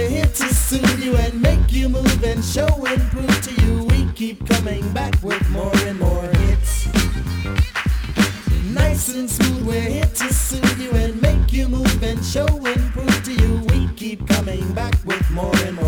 we're here to soothe you and make you move and show and prove to you we keep coming back with more and more hits. Nice and smooth, we're here to soothe you and make you move and show and prove to you we keep coming back with more and more